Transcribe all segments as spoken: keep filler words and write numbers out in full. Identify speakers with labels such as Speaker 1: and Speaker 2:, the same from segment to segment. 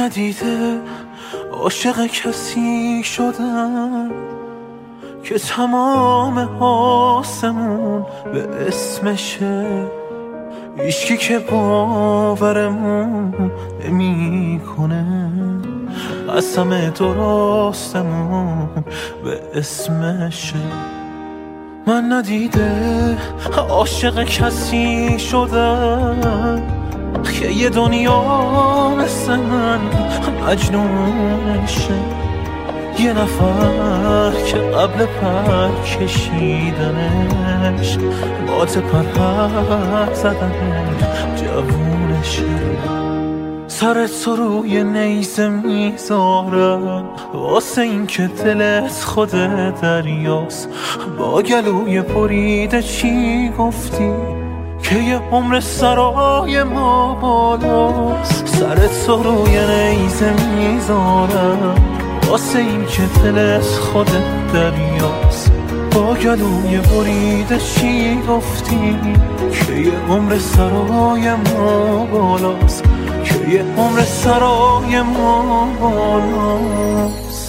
Speaker 1: ندیده عاشق کسی شدم که تمام آسمون به اسمشه، هیچکی که باورمون نمی کنه، قسم درستمون به اسمشه. من ندیده عاشق کسی شدم که یه دنیا مثل من مجنونشه، یه نفر که قبل پر کشیدنش بات پرپر زدنش جوونشه. سرت تو روی نیزه میذارم واسه این که دلت خود دریاست، با گلوی بریده چی گفتی که یه عمر سرای ما بالاست. سرت تو روی نیزه میذارم واسه این که دلت خود دریاست، با گلوی بریده چی گفتی که یه عمر سرای ما بالاست، که یه عمر سرای ما بالاست.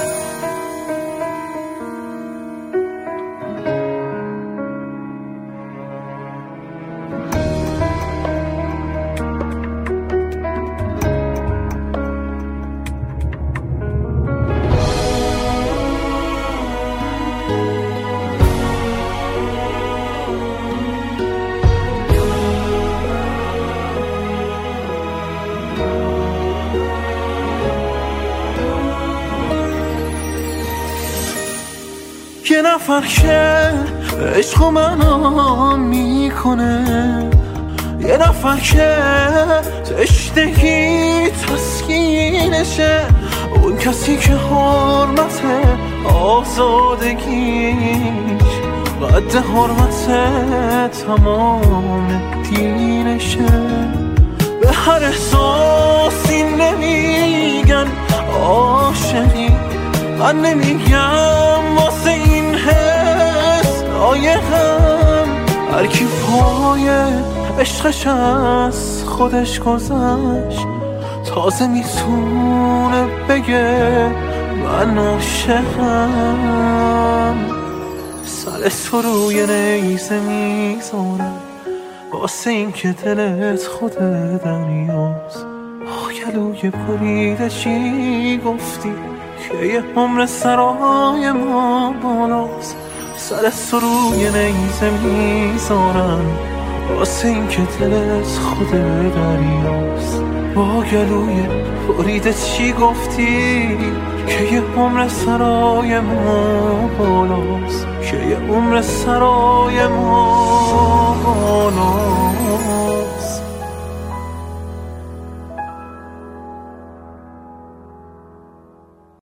Speaker 1: یه نفر که عشق منو میکنه، یه نفر که تشنگی تسکینشه، اون کسی که حرمت آزادگیش قد حرمت تمام دینشه. به هر احساسی نمیگن عاشقی، من نمیگم واسه این حس لایقم. هر کی پای عشقش از خودش گذشت تازه میتونه بگه من عاشقم. سر تو روی نیزه میذارم واسه این که دلت خود دریاست، گلوی بریده چی گفتی که یه عمر سرای ما بالاست. سر تو روی نیزه میذارم واسه این که دلت خود دریاست، با گلوی بریده چی گفتی که یه عمر سرای ما بالاست، که یه عمر سرای ما بالاست.